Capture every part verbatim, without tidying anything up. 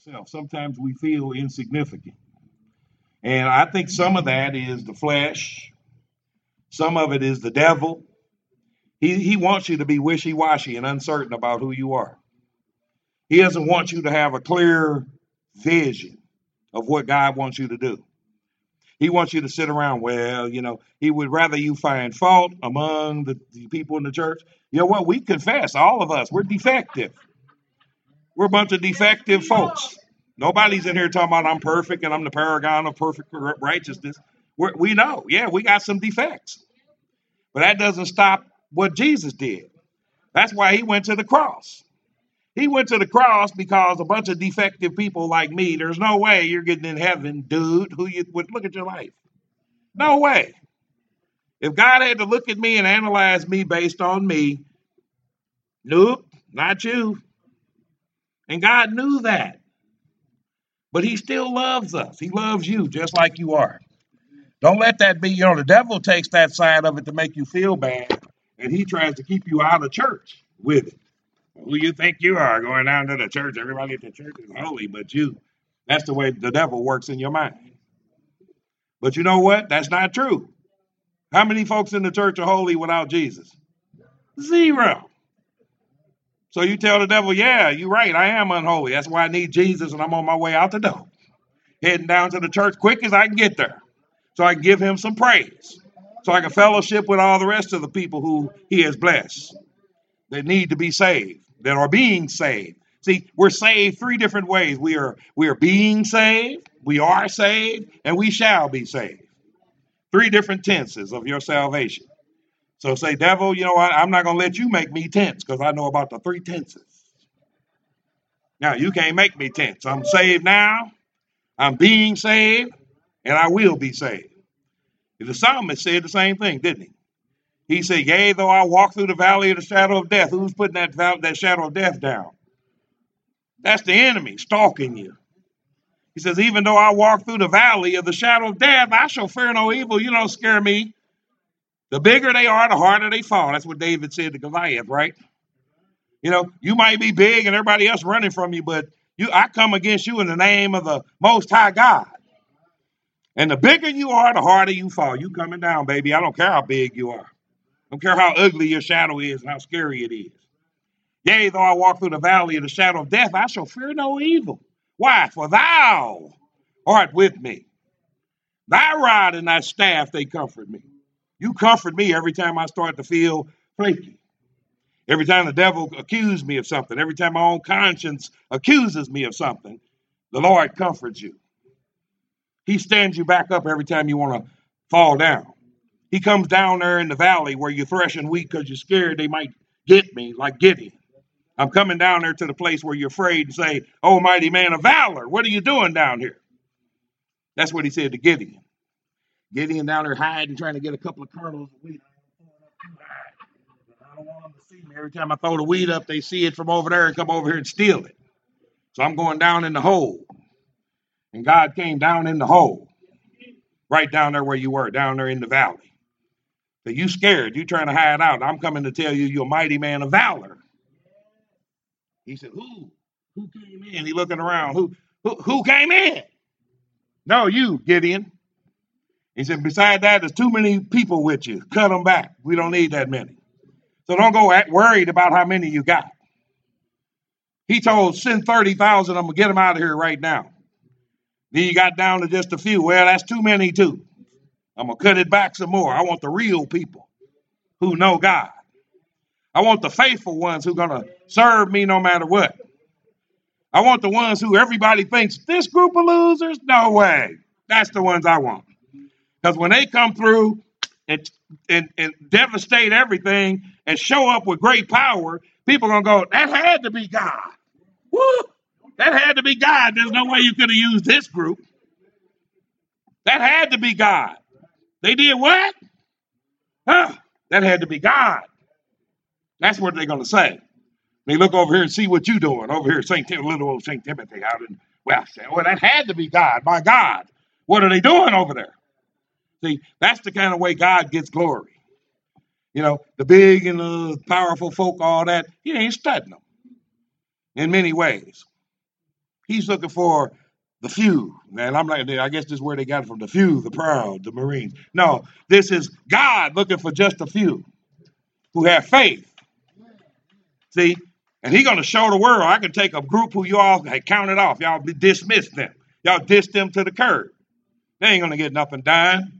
ourselves. Sometimes we feel insignificant. And I think some of that is the flesh. Some of it is the devil. He, he wants you to be wishy-washy and uncertain about who you are. He doesn't want you to have a clear vision of what God wants you to do. He wants you to sit around, well, you know, he would rather you find fault among the, the people in the church. You know what? We confess, all of us, we're defective. We're a bunch of defective folks. Nobody's in here talking about I'm perfect and I'm the paragon of perfect righteousness. We're, we know, yeah, we got some defects. But that doesn't stop what Jesus did. That's why he went to the cross. He went to the cross because a bunch of defective people like me, there's no way you're getting in heaven, dude, who you would look at your life. No way. If God had to look at me and analyze me based on me, nope, not you. And God knew that. But he still loves us. He loves you just like you are. Don't let that be, you know, the devil takes that side of it to make you feel bad, and he tries to keep you out of church with it. Who you think you are going down to the church? Everybody at the church is holy, but you. That's the way the devil works in your mind. But you know what? That's not true. How many folks in the church are holy without Jesus? Zero. So you tell the devil, yeah, you're right. I am unholy. That's why I need Jesus, and I'm on my way out the door. Heading down to the church quick as I can get there. So I can give him some praise. So I can fellowship with all the rest of the people who he has blessed. That need to be saved. That are being saved. See, we're saved three different ways. We are we are being saved, we are saved, and we shall be saved. Three different tenses of your salvation. So say, devil, you know what? I'm not going to let you make me tense because I know about the three tenses. Now, you can't make me tense. I'm saved now, I'm being saved, and I will be saved. The psalmist said the same thing, didn't he? He said, yea, though I walk through the valley of the shadow of death. Who's putting that, that shadow of death down? That's the enemy stalking you. He says, even though I walk through the valley of the shadow of death, I shall fear no evil. You don't scare me. The bigger they are, the harder they fall. That's what David said to Goliath, right? You know, you might be big and everybody else running from you, but you, I come against you in the name of the Most High God. And the bigger you are, the harder you fall. You coming down, baby. I don't care how big you are. I don't care how ugly your shadow is and how scary it is. Yea, though I walk through the valley of the shadow of death, I shall fear no evil. Why? For thou art with me. Thy rod and thy staff, they comfort me. You comfort me every time I start to feel flaky. Every time the devil accuses me of something, every time my own conscience accuses me of something, the Lord comforts you. He stands you back up every time you want to fall down. He comes down there in the valley where you're threshing wheat because you're scared they might get me, like Gideon. I'm coming down there to the place where you're afraid and say, oh, mighty man of valor, what are you doing down here? That's what he said to Gideon. Gideon down there hiding, trying to get a couple of kernels of wheat. I don't want them to see me. Every time I throw the wheat up, they see it from over there and come over here and steal it. So I'm going down in the hole. And God came down in the hole. Right down there where you were, down there in the valley. So you scared, you trying to hide out. I'm coming to tell you you're a mighty man of valor. He said, who? Who came in? He looking around. Who, who, who came in? No, you, Gideon. He said, beside that, there's too many people with you. Cut them back. We don't need that many. So don't go at, worried about how many you got. He told, send thirty thousand. I'm going to get them out of here right now. Then you got down to just a few. Well, that's too many too. I'm going to cut it back some more. I want the real people who know God. I want the faithful ones who are going to serve me no matter what. I want the ones who everybody thinks, this group of losers? No way. That's the ones I want. Because when they come through and, and, and devastate everything and show up with great power, people are going to go, that had to be God. Woo! That had to be God. There's no way you could have used this group. That had to be God. They did what? Huh? That had to be God. That's what they're going to say. They look over here and see what you're doing. Over here, Saint Tim, little old Saint Timothy out in West. Well, that had to be God. My God. What are they doing over there? See, that's the kind of way God gets glory. You know, the big and the powerful folk, all that, he ain't studying them in many ways. He's looking for the few. And I'm like, I guess this is where they got it from, the few, the proud, the Marines. No, this is God looking for just a few who have faith. See? And he's going to show the world. I can take a group who you all had counted off. Y'all dismissed them. Y'all dissed them to the curb. They ain't going to get nothing done.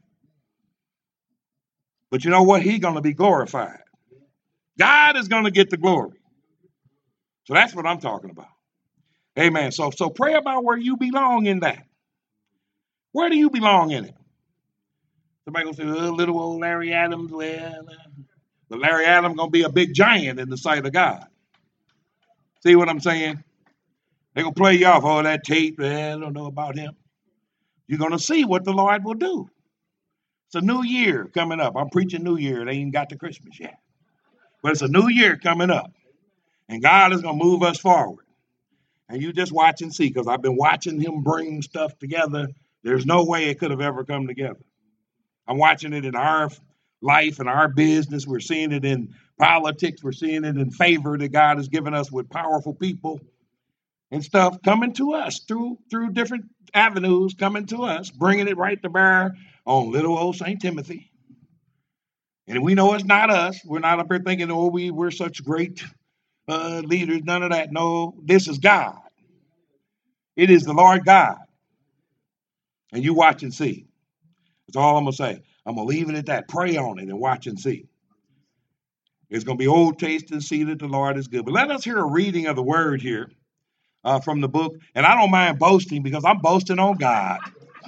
But you know what? He's going to be glorified. God is going to get the glory. So that's what I'm talking about. Amen. So, so pray about where you belong in that. Where do you belong in it? Somebody going to say, oh, little old Larry Adams. Well, uh, but Larry Adams going to be a big giant in the sight of God. See what I'm saying? They're going to play you off. Oh, that tape, well, I don't know about him. You're going to see what the Lord will do. It's a new year coming up. I'm preaching New Year. They ain't got to Christmas yet. But it's a new year coming up. And God is going to move us forward. And you just watch and see, because I've been watching him bring stuff together. There's no way it could have ever come together. I'm watching it in our life and our business. We're seeing it in politics. We're seeing it in favor that God has given us with powerful people and stuff coming to us through through different avenues, coming to us, bringing it right to bear on little old Saint Timothy. And we know it's not us. We're not up here thinking, oh, we, we're such great uh, leaders. None of that. No, this is God. It is the Lord God. And you watch and see. That's all I'm going to say. I'm going to leave it at that. Pray on it and watch and see. It's going to be old taste and see that the Lord is good. But let us hear a reading of the word here uh, from the book. And I don't mind boasting because I'm boasting on God.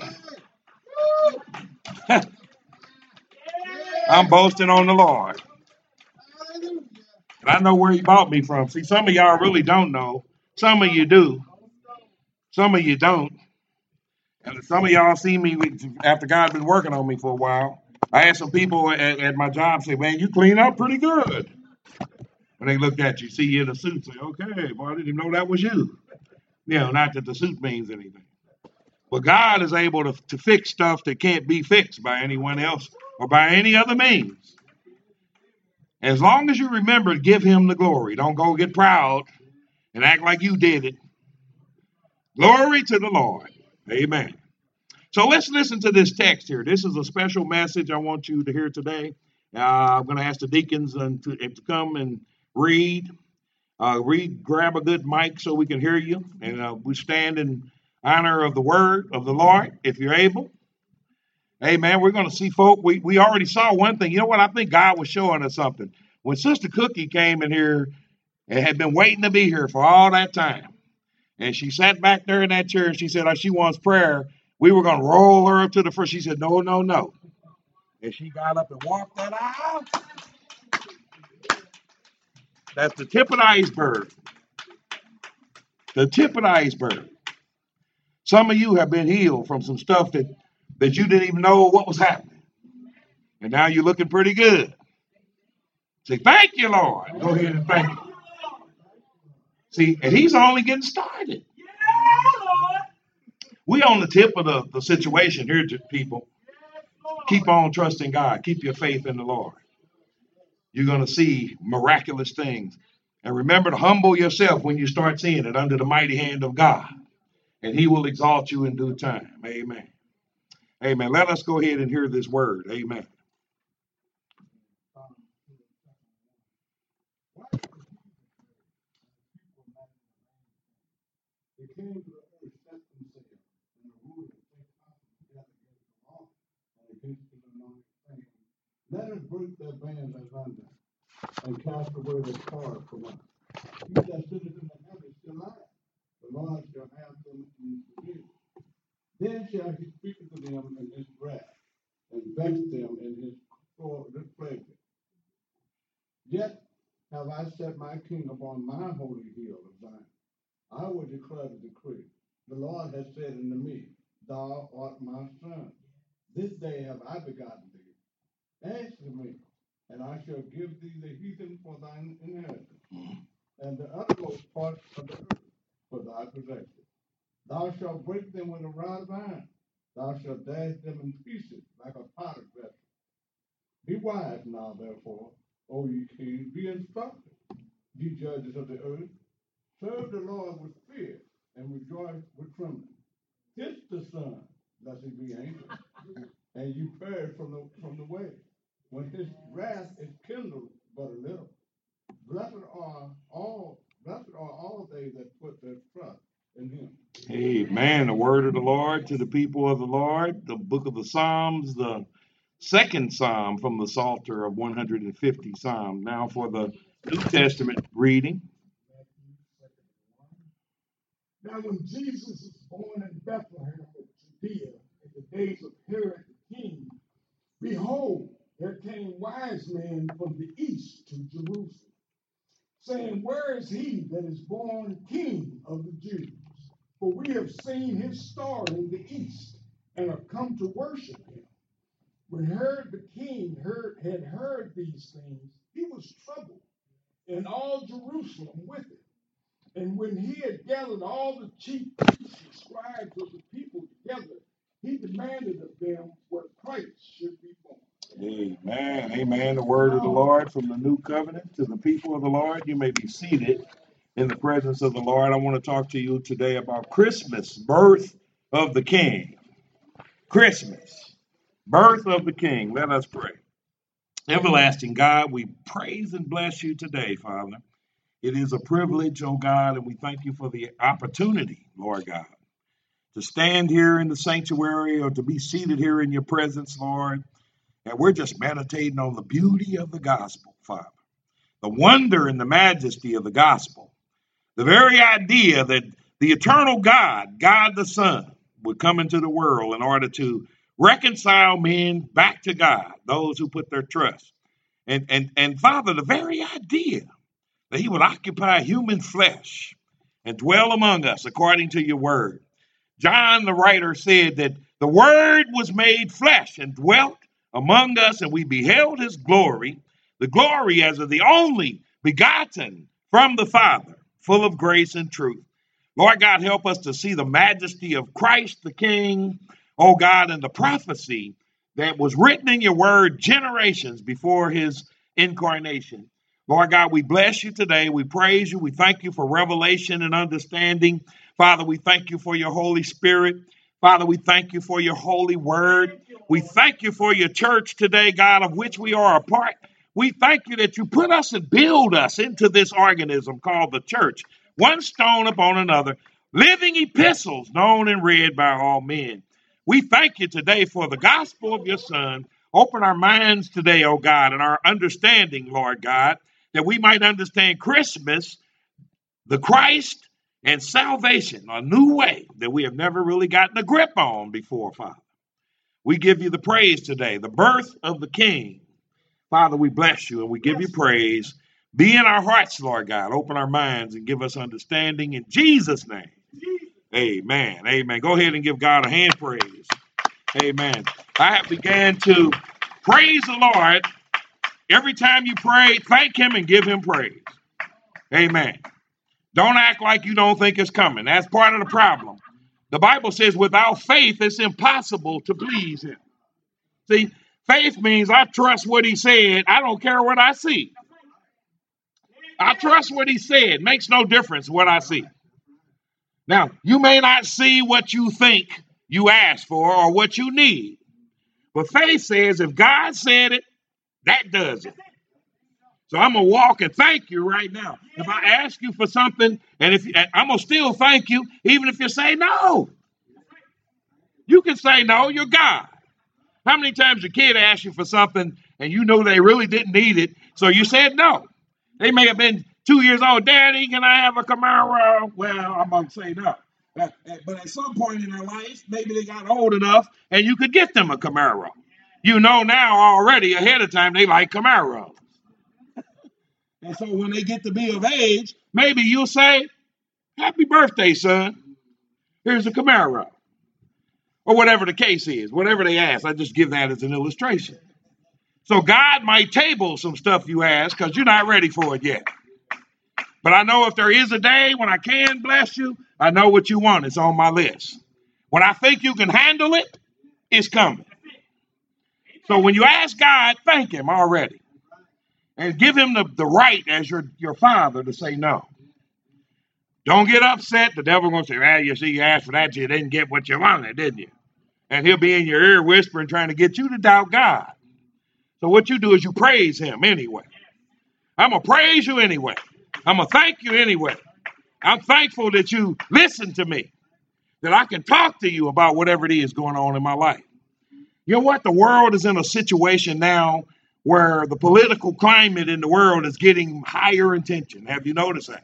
I'm boasting on the Lord. And I know where he bought me from. See, some of y'all really don't know. Some of you do. Some of you don't. And some of y'all see me after God's been working on me for a while. I had some people at, at my job say, man, you clean up pretty good. When they look at you, see you in a suit, say, okay, well, I didn't even know that was you. You know, not that the suit means anything. But God is able to, to fix stuff that can't be fixed by anyone else or by any other means. As long as you remember to give him the glory. Don't go get proud and act like you did it. Glory to the Lord. Amen. So let's listen to this text here. This is a special message I want you to hear today. Uh, I'm going to ask the deacons uh, to, to come and read. Uh, read, grab a good mic so we can hear you. And uh, we stand in honor of the word of the Lord, if you're able. Amen. We're going to see folk. We, we already saw one thing. You know what? I think God was showing us something. When Sister Cookie came in here and had been waiting to be here for all that time, and she sat back there in that chair and she said, oh, she wants prayer. We were going to roll her up to the front. She said, no, no, no. And she got up and walked that aisle. That's the tip of the iceberg. The tip of the iceberg. Some of you have been healed from some stuff that, that you didn't even know what was happening. And now you're looking pretty good. Say, thank you, Lord. Go ahead and thank him. See, and he's only getting started. We on the tip of the, the situation here, people. Keep on trusting God. Keep your faith in the Lord. You're going to see miraculous things. And remember to humble yourself when you start seeing it under the mighty hand of God. And he will exalt you in due time. Amen. Amen. Let us go ahead and hear this word. Amen. Let us break their bands asunder and cast away the cords from us. He that sitteth in the heavens shall lie. The Lord shall have them in his view. Then shall he speak to them in his wrath, and vex them in his pleasure. Yet have I set my king upon my holy hill of Zion. I will declare the decree. The Lord has said unto me, thou art my son. This day have I begotten thee. Ask of me, and I shall give thee the heathen for thine inheritance, and the uttermost parts of the earth for thy possession. Thou shalt break them with a rod of iron. Thou shalt dash them in pieces like a potter's vessel. Be wise now, therefore, O ye kings, be instructed, ye judges of the earth. Serve the Lord with fear, and rejoice with trembling. Kiss the Son, blessed be angels, and you perish from the from the way, when his wrath is kindled but a little. Blessed are all blessed are all they that put their trust in him. Amen. The word of the Lord to the people of the Lord, the book of the Psalms, the second psalm from the Psalter of one hundred fifty Psalms. Now for the New Testament reading. Now when Jesus was born in Bethlehem of Judea in the days of Herod the king, behold, there came wise men from the east to Jerusalem, saying, Where is he that is born King of the Jews? For we have seen his star in the east, and are come to worship him. When Herod the king heard, had heard these things, he was troubled, and all Jerusalem with him. And when he had gathered all the chief priests and scribes of the people together, he demanded of them what Christ should be born. Amen. Amen. The word of the Lord from the new covenant to the people of the Lord. You may be seated in the presence of the Lord. I want to talk to you today about Christmas, birth of the King. Christmas, birth of the King. Let us pray. Everlasting God, we praise and bless you today, Father. It is a privilege, oh God, and we thank you for the opportunity, Lord God, to stand here in the sanctuary or to be seated here in your presence, Lord. And we're just meditating on the beauty of the gospel, Father, the wonder and the majesty of the gospel, the very idea that the eternal God, God the Son, would come into the world in order to reconcile men back to God, those who put their trust. And, and, and Father, the very idea that he would occupy human flesh and dwell among us according to your word. John, the writer, said that the word was made flesh and dwelt among us, and we beheld his glory, the glory as of the only begotten from the Father, full of grace and truth. Lord God, help us to see the majesty of Christ the King, oh God, and the prophecy that was written in your word generations before his incarnation. Lord God, we bless you today. We praise you. We thank you for revelation and understanding. Father, we thank you for your Holy Spirit. Father, we thank you for your holy word. We thank you for your church today, God, of which we are a part. We thank you that you put us and build us into this organism called the church, one stone upon another, living epistles known and read by all men. We thank you today for the gospel of your Son. Open our minds today, oh God, and our understanding, Lord God, that we might understand Christmas, the Christ, and salvation, a new way that we have never really gotten a grip on before, Father. We give you the praise today, the birth of the King. Father, we bless you and we give you praise. Be in our hearts, Lord God. Open our minds and give us understanding in Jesus' name. Amen. Amen. Go ahead and give God a hand praise. Amen. I have began to praise the Lord. Every time you pray, thank him and give him praise. Amen. Don't act like you don't think it's coming. That's part of the problem. The Bible says without faith, it's impossible to please him. See, faith means I trust what he said. I don't care what I see. I trust what he said. Makes no difference what I see. Now, you may not see what you think you asked for or what you need. But faith says if God said it, that does it. So I'm going to walk and thank you right now. If I ask you for something, and if I'm going to still thank you, even if you say no. You can say no, you're God. How many times your kid asked you for something and you know they really didn't need it, so you said no? They may have been two years old. Daddy, can I have a Camaro? Well, I'm going to say no. But at some point in their life, maybe they got old enough and you could get them a Camaro. You know now already ahead of time they like Camaros. And so when they get to be of age, maybe you'll say, happy birthday, son. Here's a Camaro. Or whatever the case is, whatever they ask. I just give that as an illustration. So God might table some stuff you ask because you're not ready for it yet. But I know if there is a day when I can bless you, I know what you want. It's on my list. When I think you can handle it, it's coming. So when you ask God, thank him already. And give him the, the right as your, your father to say no. Don't get upset. The devil going to say, well, you see, you asked for that, you didn't get what you wanted, didn't you? And he'll be in your ear whispering, trying to get you to doubt God. So what you do is you praise him anyway. I'm going to praise you anyway. I'm going to thank you anyway. I'm thankful that you listen to me, that I can talk to you about whatever it is going on in my life. You know what? The world is in a situation now where the political climate in the world is getting higher in tension. Have you noticed that?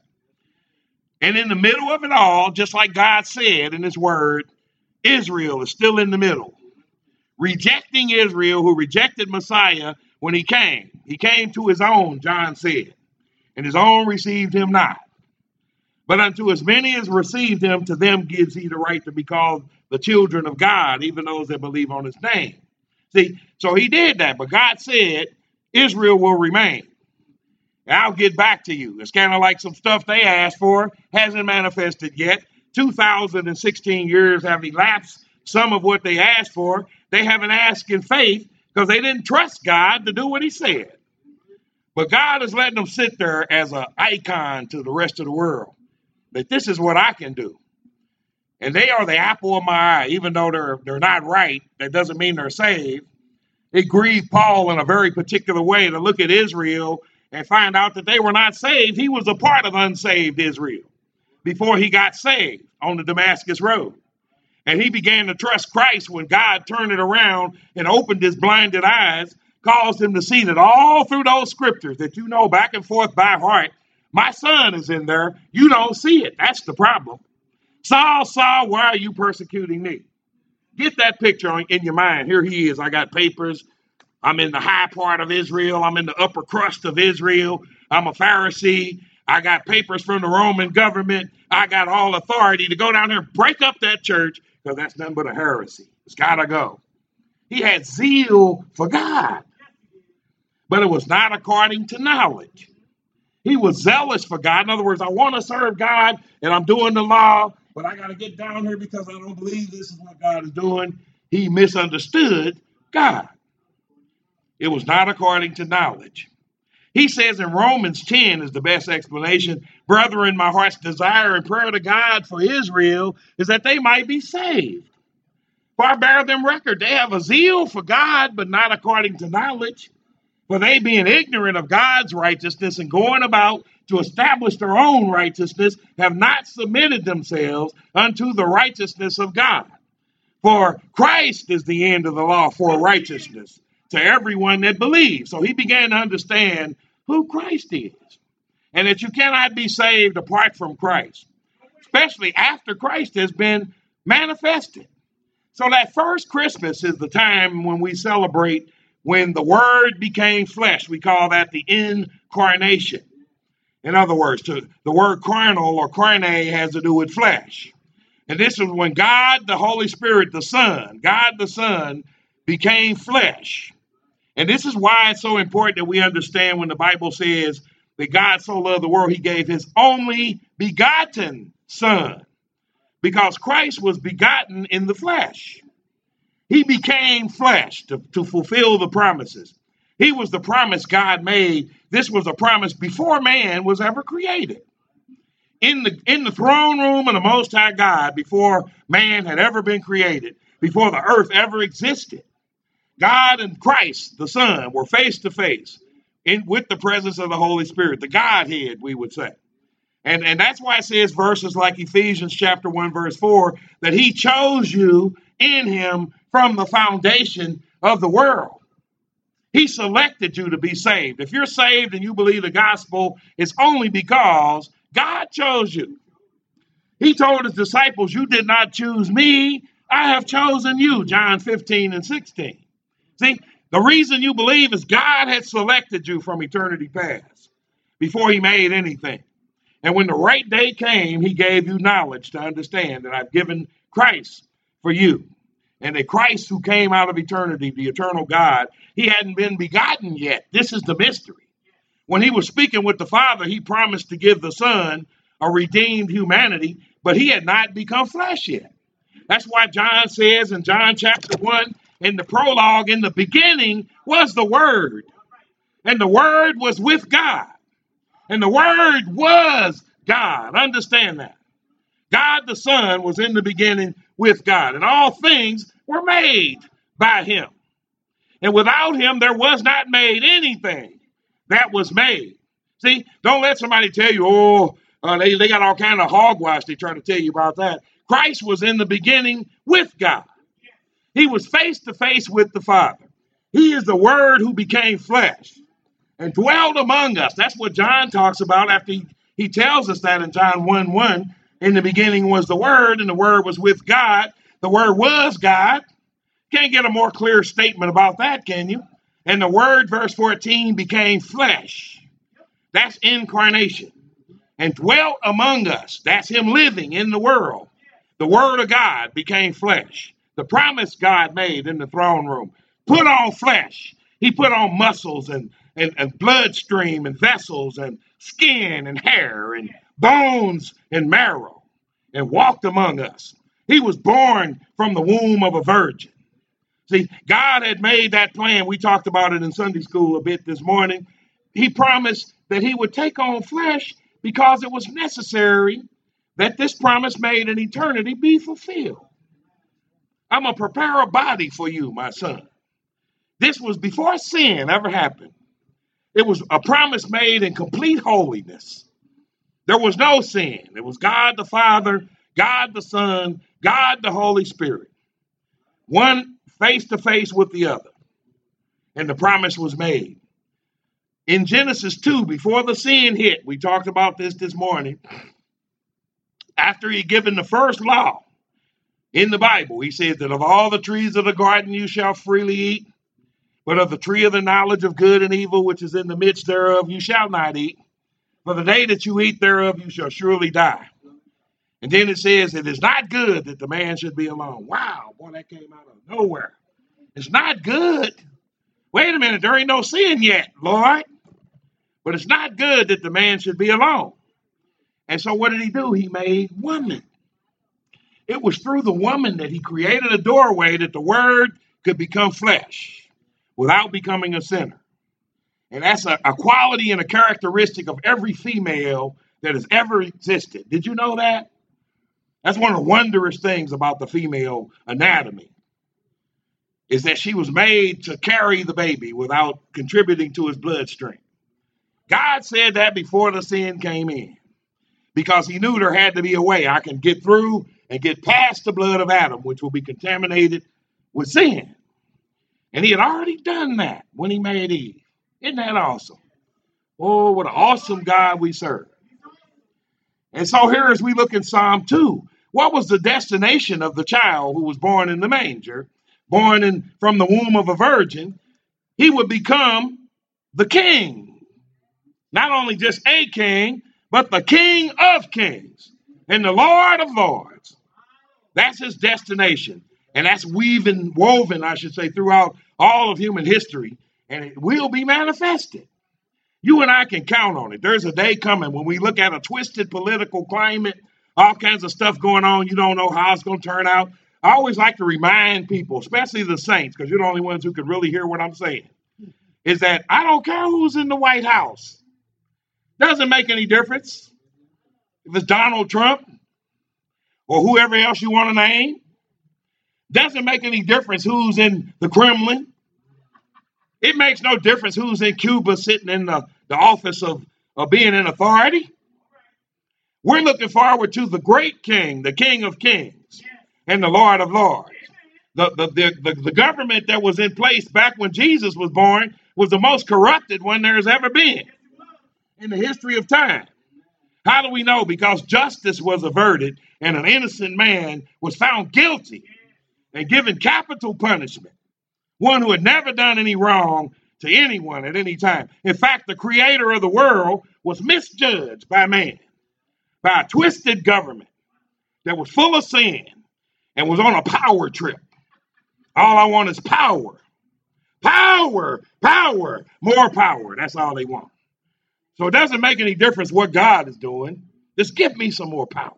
And in the middle of it all, just like God said in his word, Israel is still in the middle, rejecting Israel, who rejected Messiah when he came. He came to his own, John said, and his own received him not. But unto as many as received him, to them gives he the right to be called the children of God, even those that believe on his name. See, so he did that, but God said Israel will remain. I'll get back to you. It's kind of like some stuff they asked for hasn't manifested yet. two thousand sixteen years have elapsed. Some of what they asked for, they haven't asked in faith because they didn't trust God to do what he said. But God is letting them sit there as an icon to the rest of the world, that this is what I can do. And they are the apple of my eye. Even though they're they're not right, that doesn't mean they're saved. It grieved Paul in a very particular way to look at Israel and find out that they were not saved. He was a part of unsaved Israel before he got saved on the Damascus Road. And he began to trust Christ when God turned it around and opened his blinded eyes, caused him to see that all through those scriptures that you know back and forth by heart, my son is in there. You don't see it. That's the problem. Saul, Saul, why are you persecuting me? Get that picture in your mind. Here he is. I got papers. I'm in the high part of Israel. I'm in the upper crust of Israel. I'm a Pharisee. I got papers from the Roman government. I got all authority to go down there and break up that church because that's nothing but a heresy. It's got to go. He had zeal for God, but it was not according to knowledge. He was zealous for God. In other words, I want to serve God and I'm doing the law, but I got to get down here because I don't believe this is what God is doing. He misunderstood God. It was not according to knowledge. He says in Romans ten is the best explanation. Brethren, my heart's desire and prayer to God for Israel is that they might be saved. For I bear them record. They have a zeal for God, but not according to knowledge. For they being ignorant of God's righteousness and going about to establish their own righteousness, have not submitted themselves unto the righteousness of God. For Christ is the end of the law for righteousness to everyone that believes. So he began to understand who Christ is and that you cannot be saved apart from Christ, especially after Christ has been manifested. So that first Christmas is the time when we celebrate when the Word became flesh. We call that the incarnation. In other words, to, the word carnal or carne has to do with flesh. And this is when God, the Holy Spirit, the Son, God the Son, became flesh. And this is why it's so important that we understand when the Bible says that God so loved the world, he gave his only begotten Son. Because Christ was begotten in the flesh. He became flesh to, to fulfill the promises. He was the promise God made. This was a promise before man was ever created. In the, in the throne room of the Most High God, before man had ever been created, before the earth ever existed, God and Christ, the Son, were face to face in with the presence of the Holy Spirit, the Godhead, we would say. And, and that's why it says verses like Ephesians chapter one, verse four, that he chose you in him from the foundation of the world. He selected you to be saved. If you're saved and you believe the gospel, it's only because God chose you. He told his disciples, you did not choose me, I have chosen you, John fifteen and sixteen. See, the reason you believe is God had selected you from eternity past before he made anything. And when the right day came, he gave you knowledge to understand that I've given Christ for you. And that Christ who came out of eternity, the eternal God, he hadn't been begotten yet. This is the mystery. When he was speaking with the Father, he promised to give the Son a redeemed humanity, but he had not become flesh yet. That's why John says in John chapter one, in the prologue, in the beginning was the Word. And the Word was with God. And the Word was God. Understand that. God the Son was in the beginning with God, and all things were made by him. And without him, there was not made anything that was made. See, don't let somebody tell you, oh, uh, they, they got all kind of hogwash they try to tell you about that. Christ was in the beginning with God. He was face to face with the Father. He is the Word who became flesh and dwelled among us. That's what John talks about after he, he tells us that in John one one. In the beginning was the Word, and the Word was with God. The Word was God. Can't get a more clear statement about that, can you? And the Word, verse fourteen, became flesh. That's incarnation. And dwelt among us. That's him living in the world. The Word of God became flesh. The promise God made in the throne room. Put on flesh. He put on muscles and, and, and bloodstream and vessels and skin and hair and bones and marrow and walked among us. He was born from the womb of a virgin. See, God had made that plan. We talked about it in Sunday school a bit this morning. He promised that he would take on flesh because it was necessary that this promise made in eternity be fulfilled. I'm going to prepare a body for you, my son. This was before sin ever happened. It was a promise made in complete holiness. There was no sin. It was God the Father, God the Son, God the Holy Spirit. One face to face with the other. And the promise was made. In Genesis two, before the sin hit, we talked about this this morning. After he given the first law in the Bible, he said that of all the trees of the garden you shall freely eat, but of the tree of the knowledge of good and evil, which is in the midst thereof, you shall not eat. For the day that you eat thereof, you shall surely die. And then it says, it is not good that the man should be alone. Wow, boy, that came out of nowhere. It's not good. Wait a minute, there ain't no sin yet, Lord. But it's not good that the man should be alone. And so what did he do? He made woman. It was through the woman that he created a doorway that the word could become flesh without becoming a sinner. And that's a, a quality and a characteristic of every female that has ever existed. Did you know that? That's one of the wondrous things about the female anatomy, is that she was made to carry the baby without contributing to his bloodstream. God said that before the sin came in, because he knew there had to be a way I can get through and get past the blood of Adam, which will be contaminated with sin. And he had already done that when he made Eve. Isn't that awesome? Oh, what an awesome God we serve. And so here as we look in Psalm two, what was the destination of the child who was born in the manger, born in from the womb of a virgin? He would become the king. Not only just a king, but the King of kings and the Lord of lords. That's his destination. And that's weaving, woven, I should say, throughout all of human history. And it will be manifested. You and I can count on it. There's a day coming when we look at a twisted political climate, all kinds of stuff going on. You don't know how it's going to turn out. I always like to remind people, especially the saints, because you're the only ones who could really hear what I'm saying, is that I don't care who's in the White House. Doesn't make any difference if it's Donald Trump or whoever else you want to name. Doesn't make any difference who's in the Kremlin. It makes no difference who's in Cuba sitting in the, the office of, of being in authority. We're looking forward to the great king, the King of kings and the Lord of lords. The, the, the, the, the government that was in place back when Jesus was born was the most corrupted one there's ever been in the history of time. How do we know? Because justice was averted and an innocent man was found guilty and given capital punishment. One who had never done any wrong to anyone at any time. In fact, the creator of the world was misjudged by man, by a twisted government that was full of sin and was on a power trip. All I want is power. Power, power, more power. That's all they want. So it doesn't make any difference what God is doing. Just give me some more power.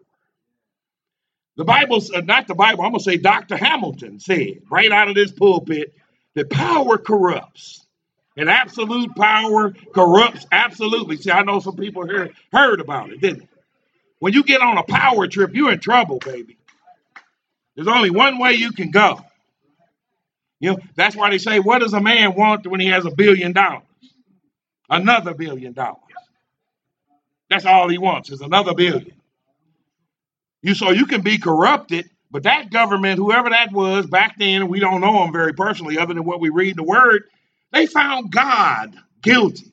The Bible's, uh, not the Bible, I'm going to say Doctor Hamilton said right out of this pulpit that power corrupts. And absolute power corrupts absolutely. See, I know some people here heard about it, didn't they? When you get on a power trip, you're in trouble, baby. There's only one way you can go. You know, that's why they say, what does a man want when he has a billion dollars? Another billion dollars. That's all he wants is another billion. You so you can be corrupted, but that government, whoever that was back then, we don't know them very personally, other than what we read in the word, they found God guilty.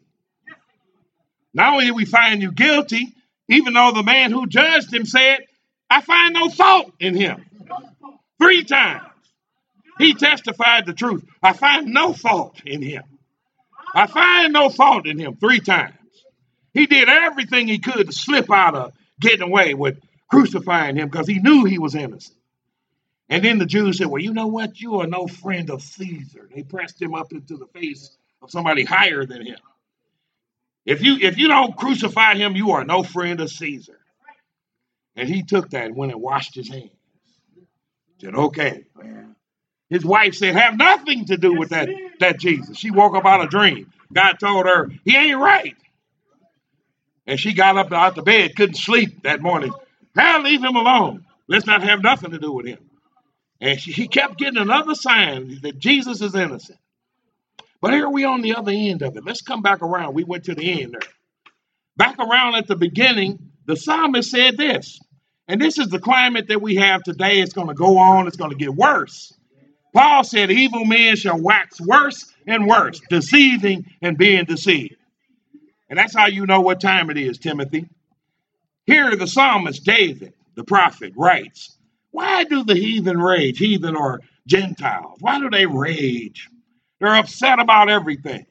Not only did we find you guilty, even though the man who judged him said, I find no fault in him. Three times. He testified the truth. I find no fault in him. I find no fault in him three times. He did everything he could to slip out of getting away with crucifying him because he knew he was innocent. And then the Jews said, well, you know what? You are no friend of Caesar. They pressed him up into the face of somebody higher than him. If you if you don't crucify him, you are no friend of Caesar. And he took that and went and washed his hands. Said, okay. His wife said, have nothing to do with that, that Jesus. She woke up out of a dream. God told her, he ain't right. And she got up out the bed, couldn't sleep that morning. Now leave him alone. Let's not have nothing to do with him. And she, he kept getting another sign that Jesus is innocent. But here we on the other end of it. Let's come back around. We went to the end there. Back around at the beginning, the psalmist said this. And this is the climate that we have today. It's going to go on. It's going to get worse. Paul said, evil men shall wax worse and worse, deceiving and being deceived. And that's how you know what time it is, Timothy. Here the psalmist David, the prophet, writes, why do the heathen rage, heathen or Gentiles? Why do they rage? They're upset about everything.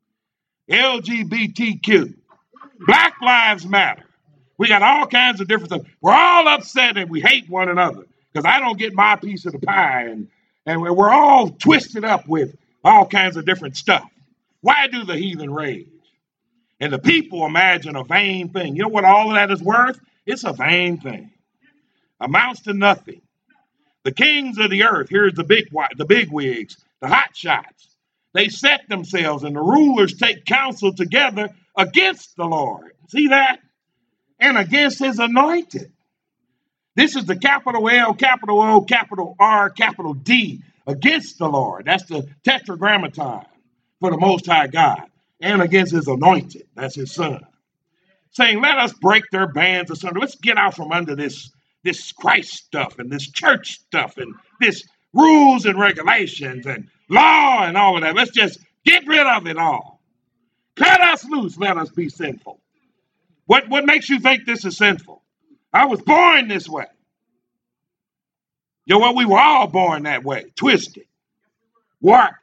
L G B T Q, Black Lives Matter. We got all kinds of different things. We're all upset and we hate one another because I don't get my piece of the pie. And, and we're all twisted up with all kinds of different stuff. Why do the heathen rage? And the people imagine a vain thing. You know what all of that is worth? It's a vain thing. Amounts to nothing. The kings of the earth, here's the big the big wigs, the hot shots. They set themselves and the rulers take counsel together against the Lord. See that? And against his anointed. This is the capital L, capital O, capital R, capital D, against the Lord. That's the tetragrammaton for the Most High God. And against his anointed. That's his son. Saying, let us break their bands asunder. Let's get out from under this, this Christ stuff and this church stuff and this rules and regulations and law and all of that. Let's just get rid of it all. Cut us loose. Let us be sinful. What, what makes you think this is sinful? I was born this way. You know what? We were all born that way. Twisted. Warped.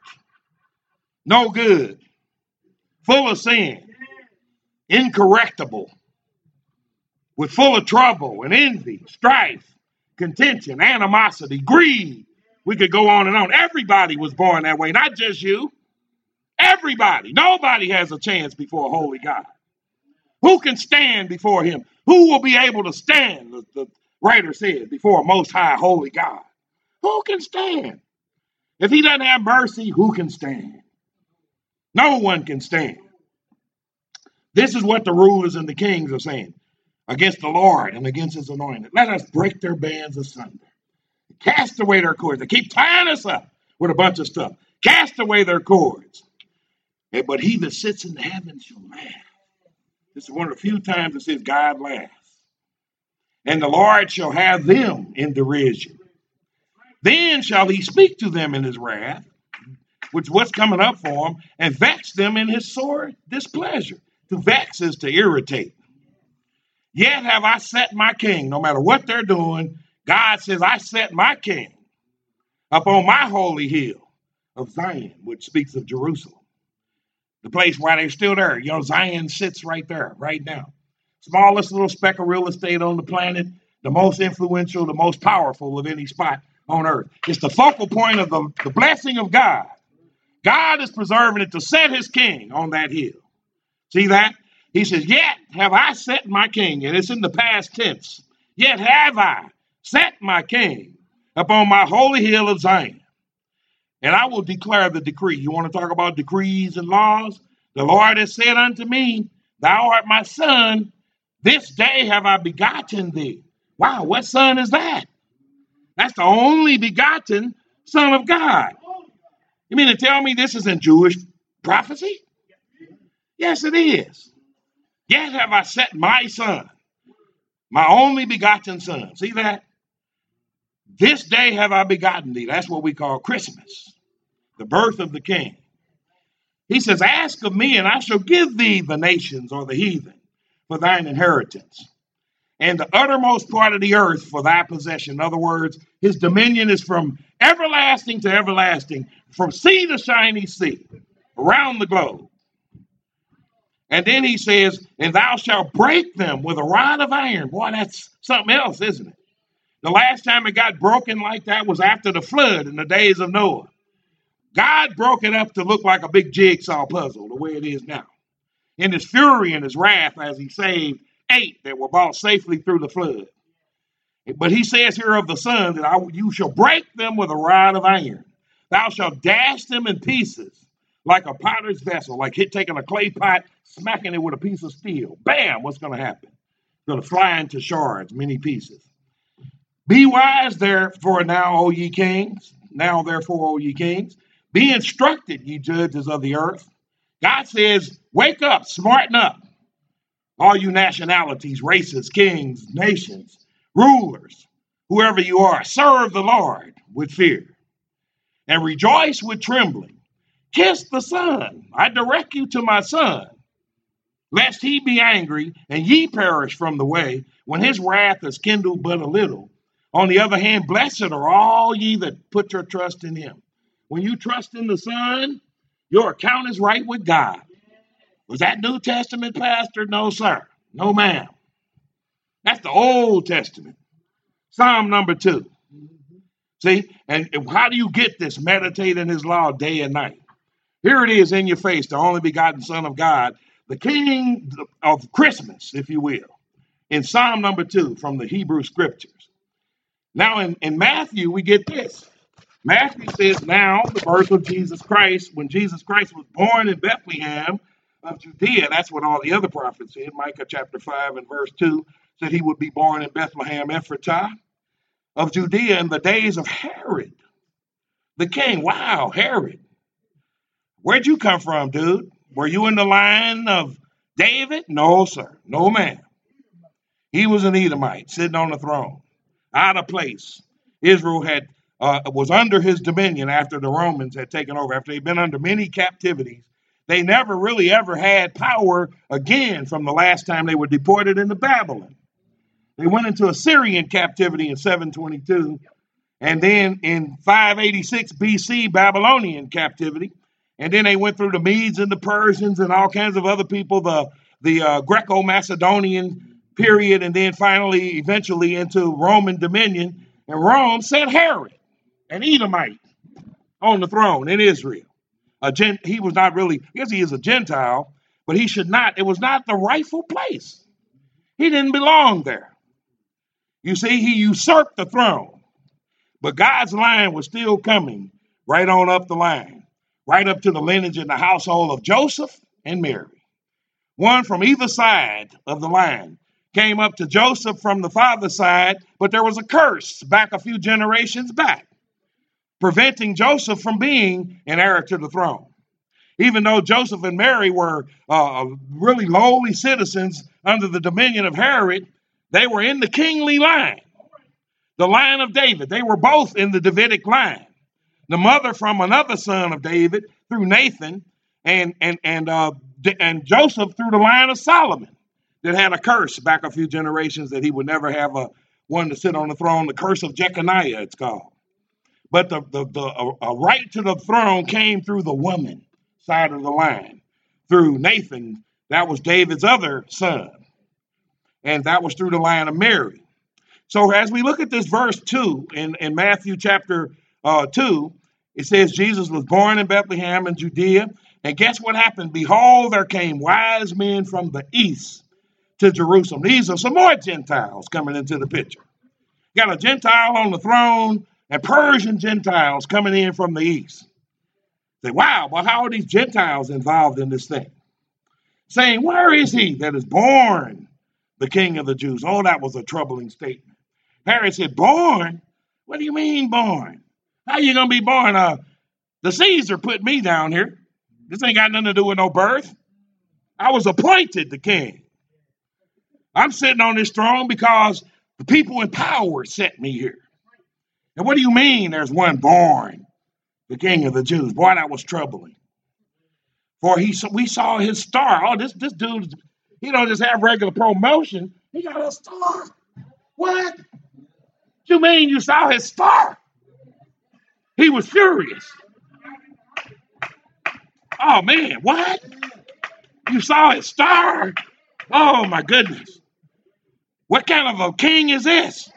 No good. Full of sin. Incorrectable. With full of trouble and envy, strife, contention, animosity, greed. We could go on and on. Everybody was born that way, not just you. Everybody. Nobody has a chance before a holy God. Who can stand before him? Who will be able to stand, the, the writer said, before a most high holy God? Who can stand? If he doesn't have mercy, who can stand? No one can stand. This is what the rulers and the kings are saying against the Lord and against his anointed. Let us break their bands asunder. Cast away their cords. They keep tying us up with a bunch of stuff. Cast away their cords. And, but he that sits in the heavens shall laugh. This is one of the few times it says God laughs. And the Lord shall have them in derision. Then shall he speak to them in his wrath, which is what's coming up for him, and vex them in his sore displeasure. To vex is to irritate. Yet have I set my king, no matter what they're doing, God says, I set my king up on my holy hill of Zion, which speaks of Jerusalem. The place where they're still there. You know, Zion sits right there, right now. Smallest little speck of real estate on the planet, the most influential, the most powerful of any spot on earth. It's the focal point of the, the blessing of God. God is preserving it to set his king on that hill. See that? He says, yet have I set my king, and it's in the past tense. Yet have I set my king upon my holy hill of Zion. And I will declare the decree. You want to talk about decrees and laws? The Lord has said unto me, thou art my son. This day have I begotten thee. Wow, what son is that? That's the only begotten Son of God. You mean to tell me this isn't Jewish prophecy? Yes, it is. Yet have I set my son, my only begotten son. See that? This day have I begotten thee. That's what we call Christmas, the birth of the King. He says, ask of me, and I shall give thee the nations or the heathen for thine inheritance, and the uttermost part of the earth for thy possession. In other words, his dominion is from everlasting to everlasting, from sea to shiny sea, around the globe. And then he says, and thou shalt break them with a rod of iron. Boy, that's something else, isn't it? The last time it got broken like that was after the flood in the days of Noah. God broke it up to look like a big jigsaw puzzle, the way it is now. In his fury and his wrath, as he saved eight that were brought safely through the flood. But he says here of the Son that I, you shall break them with a rod of iron. Thou shalt dash them in pieces like a potter's vessel, like hit taking a clay pot, smacking it with a piece of steel. Bam, what's going to happen? It's going to fly into shards, many pieces. Be wise, therefore, now, O ye kings. Now, therefore, O ye kings. Be instructed, ye judges of the earth. God says, wake up, smarten up. All you nationalities, races, kings, nations, rulers, whoever you are, serve the Lord with fear and rejoice with trembling. Kiss the Son. I direct you to my Son, lest he be angry and ye perish from the way when his wrath is kindled but a little. On the other hand, blessed are all ye that put your trust in him. When you trust in the Son, your account is right with God. Was that New Testament, Pastor? No, sir. No, ma'am. That's the Old Testament. Psalm number two. See, and how do you get this? Meditate in his law day and night. Here it is in your face, the only begotten Son of God, the King of Christmas, if you will, in Psalm number two from the Hebrew Scriptures. Now in, in Matthew, we get this. Matthew says, now the birth of Jesus Christ, when Jesus Christ was born in Bethlehem of Judea, that's what all the other prophets said. Micah chapter five and verse two said he would be born in Bethlehem Ephratah of Judea in the days of Herod, the king. Wow, Herod. Where'd you come from, dude? Were you in the line of David? No, sir. No, man. He was an Edomite sitting on the throne, out of place. Israel had uh, was under his dominion after the Romans had taken over, after they'd been under many captivities. They never really ever had power again from the last time they were deported into Babylon. They went into Assyrian captivity in seven twenty-two, and then in five eighty-six B C, Babylonian captivity. And then they went through the Medes and the Persians and all kinds of other people, the, the uh, Greco-Macedonian period, and then finally, eventually into Roman dominion. And Rome set Herod, an Edomite, on the throne in Israel. A gen- he was not really, I guess he is a Gentile, but he should not, it was not the rightful place. He didn't belong there. You see, he usurped the throne, but God's line was still coming right on up the line. Right up to the lineage in the household of Joseph and Mary. One from either side of the line came up to Joseph from the father's side, but there was a curse back a few generations back, preventing Joseph from being an heir to the throne. Even though Joseph and Mary were uh, really lowly citizens under the dominion of Herod, they were in the kingly line, the line of David. They were both in the Davidic line. The mother from another son of David through Nathan, and and and uh, and Joseph through the line of Solomon, that had a curse back a few generations that he would never have a one to sit on the throne. The curse of Jeconiah, it's called. But the the, the a, a right to the throne came through the woman side of the line, through Nathan. That was David's other son, and that was through the line of Mary. So as we look at this verse two in in Matthew chapter uh, two. It says Jesus was born in Bethlehem in Judea. And guess what happened? Behold, there came wise men from the east to Jerusalem. These are some more Gentiles coming into the picture. You got a Gentile on the throne and Persian Gentiles coming in from the east. Say, wow, well, how are these Gentiles involved in this thing? Saying, where is he that is born the King of the Jews. Oh, that was a troubling statement. Herod said, born? What do you mean born? How you going to be born? Uh, the Caesar put me down here. This ain't got nothing to do with no birth. I was appointed the king. I'm sitting on this throne because the people in power set me here. And what do you mean there's one born, the King of the Jews? Boy, that was troubling. For he, we saw his star. Oh, this, this dude, he don't just have regular promotion. He got a star. What? You mean you saw his star? He was furious. Oh, man, what? You saw his star? Oh, my goodness. What kind of a king is this?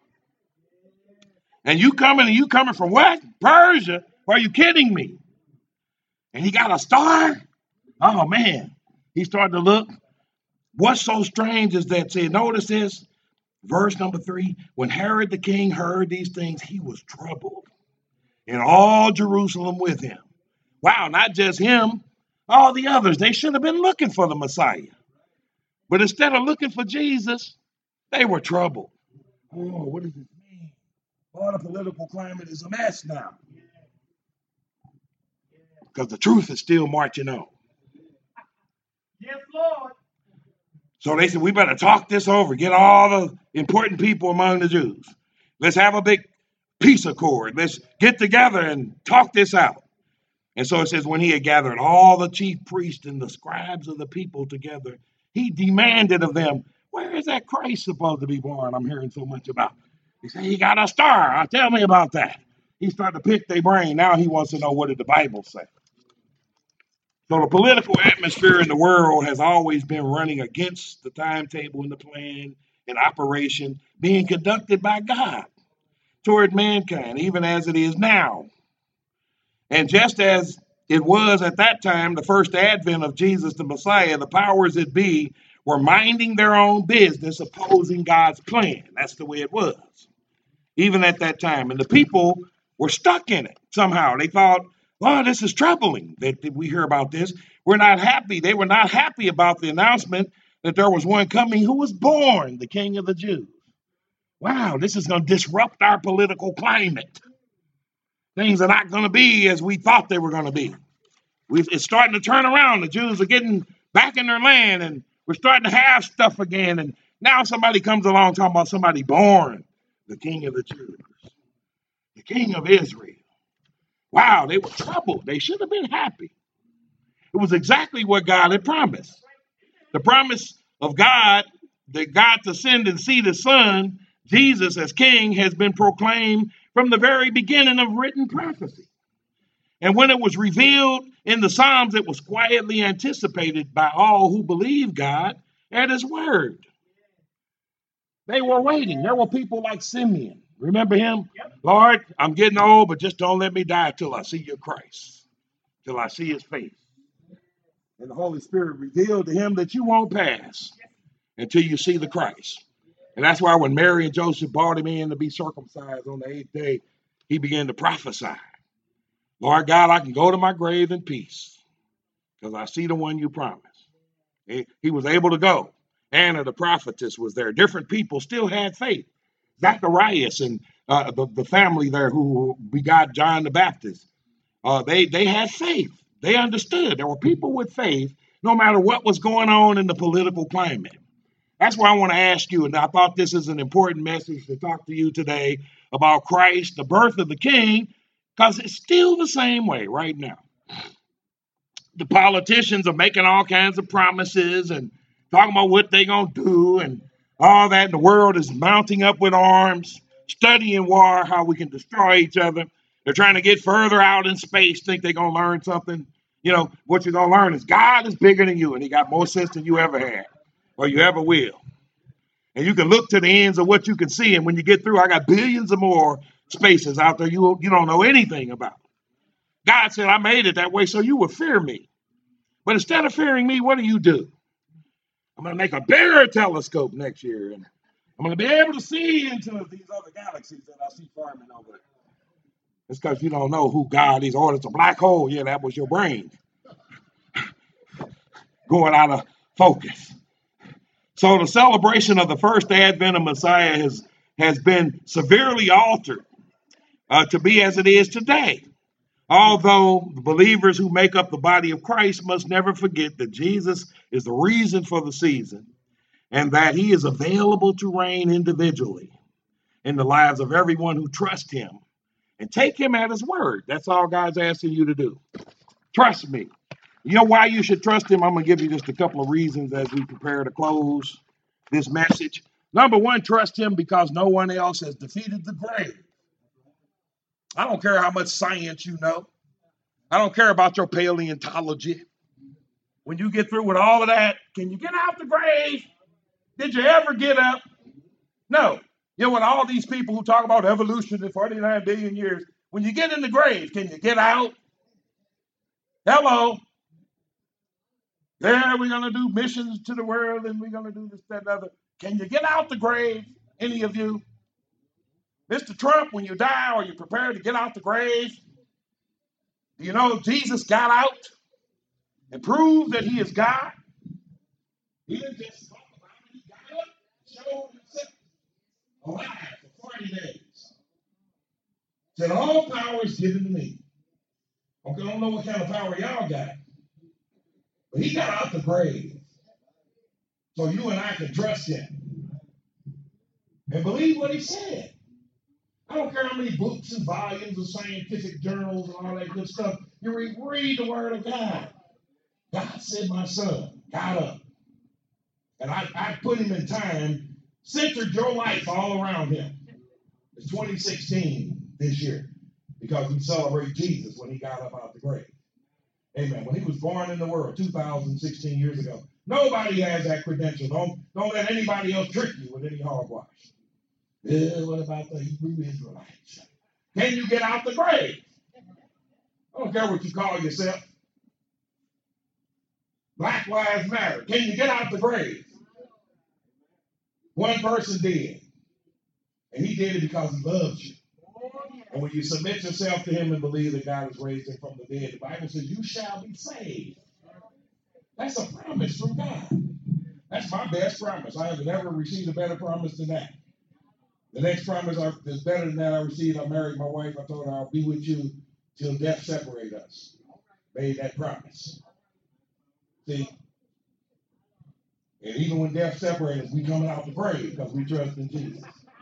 And you coming and you coming from what? Persia? Are you kidding me? And he got a star? Oh, man. He started to look. What's so strange is that, see, notice this, verse number three, when Herod the king heard these things, he was troubled, and all Jerusalem with him. Wow, not just him, all the others. They should have been looking for the Messiah. But instead of looking for Jesus, they were troubled. Oh, what does this mean? All the political climate is a mess now. Because the truth is still marching on. Yes, Lord. So they said, we better talk this over. Get all the important people among the Jews. Let's have a big peace accord. Let's get together and talk this out. And so it says, when he had gathered all the chief priests and the scribes of the people together, he demanded of them, where is that Christ supposed to be born I'm hearing so much about? He said, he got a star. Uh, tell me about that. He started to pick their brain. Now he wants to know, what did the Bible say? So the political atmosphere in the world has always been running against the timetable and the plan and operation being conducted by God toward mankind, even as it is now. And just as it was at that time, the first advent of Jesus the Messiah, the powers that be were minding their own business, opposing God's plan. That's the way it was, even at that time. And the people were stuck in it somehow. They thought, well, this is troubling that we hear about this. We're not happy. They were not happy about the announcement that there was one coming who was born, the King of the Jews. Wow, this is going to disrupt our political climate. Things are not going to be as we thought they were going to be. We've, it's starting to turn around. The Jews are getting back in their land, and we're starting to have stuff again. And now somebody comes along talking about somebody born, the King of the Jews, the King of Israel. Wow, they were troubled. They should have been happy. It was exactly what God had promised. The promise of God, that God to send and see the Son, Jesus as King, has been proclaimed from the very beginning of written prophecy. And when it was revealed in the Psalms, it was quietly anticipated by all who believe God at his word. They were waiting. There were people like Simeon. Remember him? Yep. Lord, I'm getting old, but just don't let me die till I see your Christ, till I see his face. And the Holy Spirit revealed to him that you won't pass until you see the Christ. And that's why when Mary and Joseph brought him in to be circumcised on the eighth day, he began to prophesy. Lord God, I can go to my grave in peace because I see the one you promised. He, he was able to go. Anna, the prophetess, was there. Different people still had faith. Zacharias and uh, the, the family there who begot John the Baptist, uh, they, they had faith. They understood. There were people with faith no matter what was going on in the political climate. That's why I want to ask you, and I thought this is an important message to talk to you today about Christ, the birth of the King, because it's still the same way right now. The politicians are making all kinds of promises and talking about what they're going to do and all that. And the world is mounting up with arms, studying war, how we can destroy each other. They're trying to get further out in space, think they're going to learn something. You know, what you're going to learn is God is bigger than you, and he got more sense than you ever had or you ever will. And you can look to the ends of what you can see, and when you get through, I got billions of more spaces out there you, you don't know anything about. God said, I made it that way so you would fear me. But instead of fearing me, what do you do? I'm going to make a bigger telescope next year, and I'm going to be able to see into these other galaxies that I see forming over there. It's because you don't know who God is. Oh, it's a black hole. Yeah, that was your brain going out of focus. So the celebration of the first advent of Messiah has, has been severely altered uh, to be as it is today. Although the believers who make up the body of Christ must never forget that Jesus is the reason for the season and that he is available to reign individually in the lives of everyone who trusts him and take him at his word. That's all God's asking you to do. Trust me. You know why you should trust him? I'm going to give you just a couple of reasons as we prepare to close this message. Number one, trust him because no one else has defeated the grave. I don't care how much science you know. I don't care about your paleontology. When you get through with all of that, can you get out the grave? Did you ever get up? No. You know what, all these people who talk about evolution in forty-nine billion years, when you get in the grave, can you get out? Hello. Yeah, we're going to do missions to the world and we're going to do this, that, and other. Can you get out the grave, any of you? Mister Trump, when you die, are you prepared to get out the grave? Do you know Jesus got out and proved that he is God? He didn't just talk about it, he got up, showed himself alive for forty days. Said, all power is given to me. Okay, I don't know what kind of power y'all got, but he got out the grave. So you and I can trust him and believe what he said. I don't care how many books and volumes of scientific journals and all that good stuff. You read, read the word of God. God said my son got up. And I, I put him in time, centered your life all around him. It's twenty sixteen this year because we celebrate Jesus when he got up out the grave. Amen. When he was born in the world two thousand sixteen years ago. Nobody has that credential. Don't, don't let anybody else trick you with any hogwash. Yeah, what about the Hebrew Israelites? Can you get out the grave? I don't care what you call yourself. Black Lives Matter. Can you get out the grave? One person did. And he did it because he loves you. And when you submit yourself to him and believe that God has raised him from the dead, the Bible says you shall be saved. That's a promise from God. That's my best promise. I have never received a better promise than that. The next promise is better than that I received. I married my wife. I told her I'll be with you till death separate us. Made that promise. See? And even when death separates us, we coming out the grave because we trust in Jesus.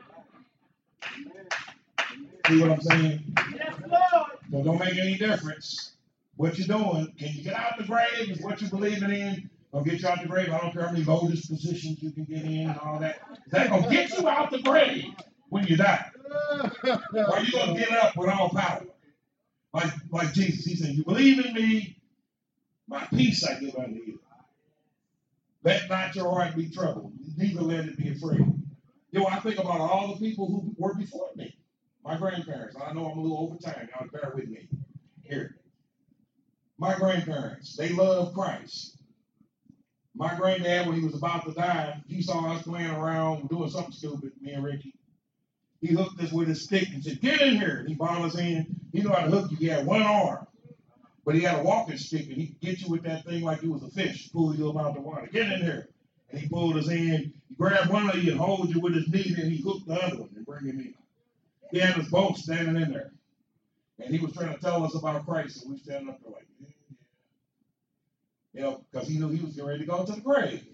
See what I'm saying? Yes, Lord. So don't make any difference what you're doing. Can you get out the grave is what you're believing in. Don't get you out the grave. I don't care how many lotus positions you can get in and all that. That's going to get you out the grave when you die. Or you going to get up with all power. Like, like Jesus. He said, you believe in me, my peace I give unto you. Let not your heart be troubled. Neither let it be afraid. You know, I think about all the people who were before me. My grandparents. I know I'm a little over time. Y'all bear with me here. My grandparents, they loved Christ. My granddad, when he was about to die, he saw us playing around doing something stupid, me and Ricky. He hooked us with his stick and said, get in here. And he brought us in. He knew how to hook you. He had one arm, but he had a walking stick, and he could get you with that thing like you was a fish, pull you up out the water. Get in here. And he pulled us in. He grabbed one of you and hold you with his knee, and he hooked the other one and bring him in. He had us both standing in there. And he was trying to tell us about Christ, and we standing up there like, yeah, yeah. You know, because he knew he was getting ready to go to the grave.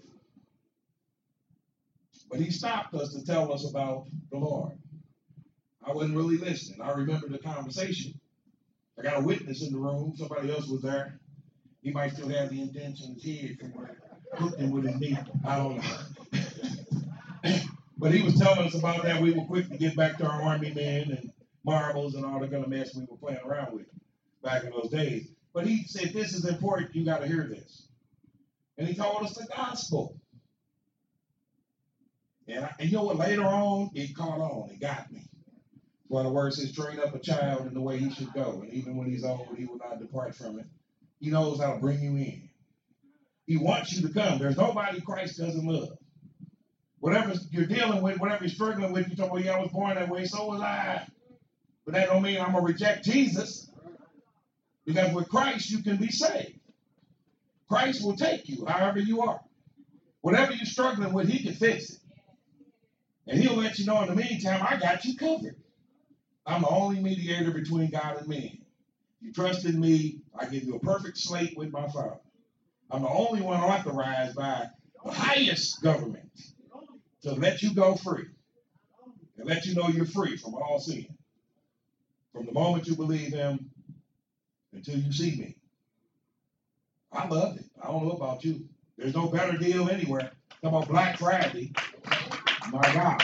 But he stopped us to tell us about the Lord. I wasn't really listening. I remember the conversation. I got a witness in the room. Somebody else was there. He might still have the intention in his head from where hooked him with his knee. I don't know. But he was telling us about that. We were quick to get back to our army men and marbles and all the kind of mess we were playing around with back in those days. But he said, this is important. You got to hear this. And he told us the gospel. And, I, and you know what? Later on, it caught on. It got me. One of the words says, train up a child in the way he should go. And even when he's old, he will not depart from it. He knows how to bring you in. He wants you to come. There's nobody Christ doesn't love. Whatever you're dealing with, whatever you're struggling with, you talk, well, yeah, I was born that way, so was I. But that don't mean I'm going to reject Jesus. Because with Christ, you can be saved. Christ will take you however you are. Whatever you're struggling with, he can fix it. And he'll let you know in the meantime, I got you covered. I'm the only mediator between God and men. You trust in me, I give you a perfect slate with my Father. I'm the only one authorized by the highest government to let you go free and let you know you're free from all sin. From the moment you believe him until you see me. I loved it. I don't know about you. There's no better deal anywhere. Talk about Black Friday. My God.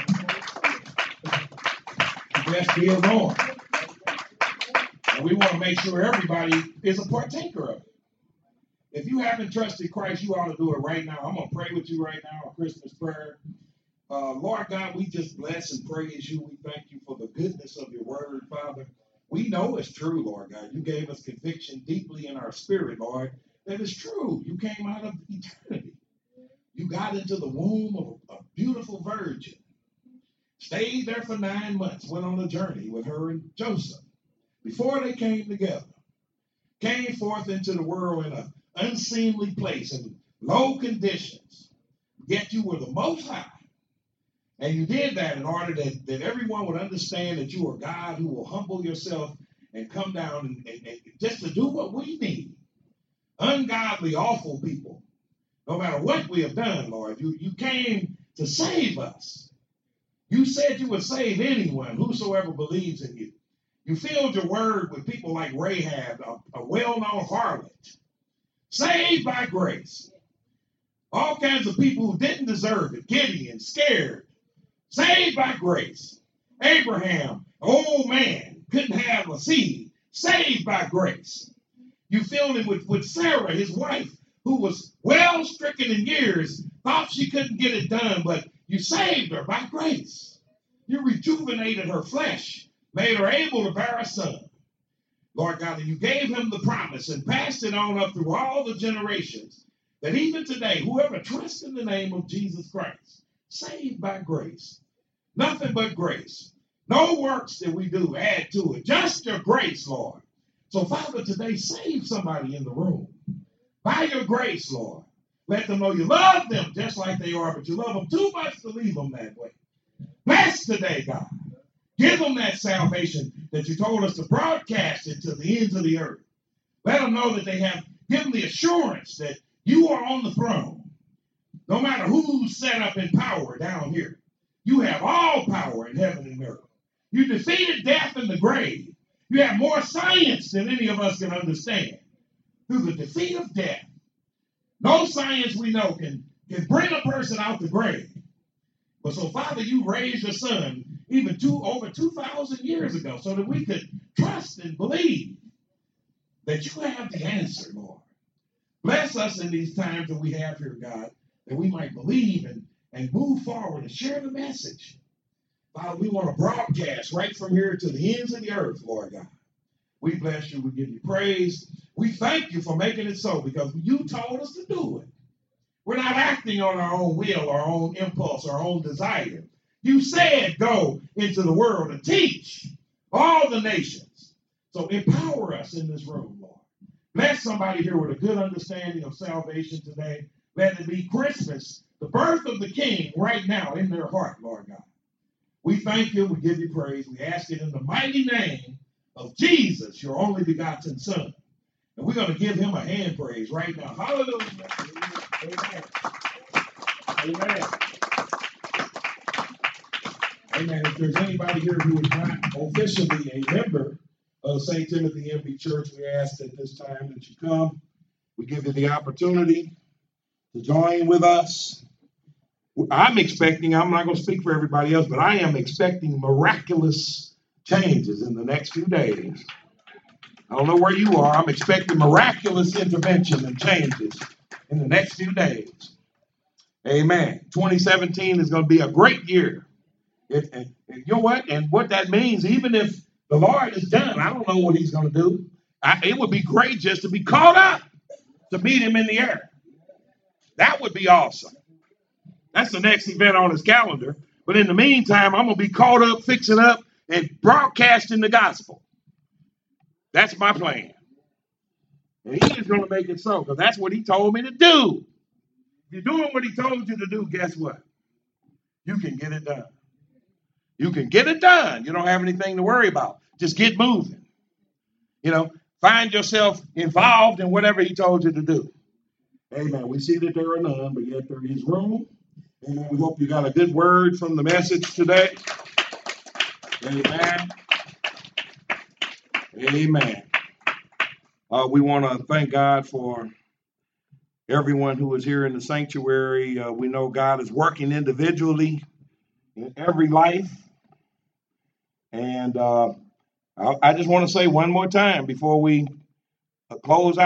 The best deal going. And we want to make sure everybody is a partaker of it. If you haven't trusted Christ, you ought to do it right now. I'm going to pray with you right now, a Christmas prayer. Uh, Lord God, we just bless and praise you. We thank you for the goodness of your word, Father. We know it's true, Lord God. You gave us conviction deeply in our spirit, Lord, that it's true. You came out of eternity. You got into the womb of a beautiful virgin, stayed there for nine months, went on a journey with her and Joseph. Before they came together, came forth into the world in an unseemly place in low conditions, yet you were the Most High. And you did that in order that, that everyone would understand that you are God who will humble yourself and come down and, and, and just to do what we need. Ungodly, awful people. No matter what we have done, Lord, you, you came to save us. You said you would save anyone, whosoever believes in you. You filled your word with people like Rahab, a, a well-known harlot, saved by grace. All kinds of people who didn't deserve it, Gideon, scared, saved by grace. Abraham, an old man, couldn't have a seed, saved by grace. You filled him with, with Sarah, his wife, who was well stricken in years, thought she couldn't get it done, but you saved her by grace. You rejuvenated her flesh, made her able to bear a son. Lord God, and you gave him the promise and passed it on up through all the generations, that even today, whoever trusts in the name of Jesus Christ, saved by grace, nothing but grace, no works that we do add to it, just your grace, Lord. So, Father, today, save somebody in the room. By your grace, Lord, let them know you love them just like they are, but you love them too much to leave them that way. Bless today, God. Give them that salvation that you told us to broadcast it to the ends of the earth. Let them know that they have given the assurance that you are on the throne. No matter who's set up in power down here, you have all power in heaven and earth. You defeated death and the grave. You have more science than any of us can understand. Through the defeat of death, no science we know can, can bring a person out the grave. But so, Father, you raised your son even two, over two thousand years ago so that we could trust and believe that you have the answer, Lord. Bless us in these times that we have here, God, that we might believe and, and move forward and share the message. Father, we want to broadcast right from here to the ends of the earth, Lord God. We bless you. We give you praise. We thank you for making it so because you told us to do it. We're not acting on our own will, our own impulse, our own desire. You said go into the world and teach all the nations. So empower us in this room, Lord. Bless somebody here with a good understanding of salvation today. Let it be Christmas, the birth of the King right now in their heart, Lord God. We thank you. We give you praise. We ask it in the mighty name of Jesus, your only begotten Son. And we're going to give him a hand praise right now. Hallelujah. Amen. Amen. Amen. If there's anybody here who is not officially a member of Saint Timothy M B Church, we ask at this time that you come. We give you the opportunity to join with us. I'm expecting, I'm not going to speak for everybody else, but I am expecting miraculous changes in the next few days. I don't know where you are. I'm expecting miraculous intervention and changes in the next few days. Amen. twenty seventeen is going to be a great year. It, and, and you know what? And what that means, even if the Lord is done, I don't know what he's going to do. I, it would be great just to be caught up to meet him in the air. That would be awesome. That's the next event on his calendar. But in the meantime, I'm going to be caught up, fixing up, and broadcasting the gospel. That's my plan. And he is going to make it so, because that's what he told me to do. If you're doing what he told you to do, guess what? You can get it done. You can get it done. You don't have anything to worry about. Just get moving. You know, find yourself involved in whatever he told you to do. Amen. We see that there are none, but yet there is room. Amen. We hope you got a good word from the message today. Amen. Amen. Uh, we want to thank God for everyone who is here in the sanctuary. Uh, we know God is working individually in every life. And uh, I, I just want to say one more time before we close out.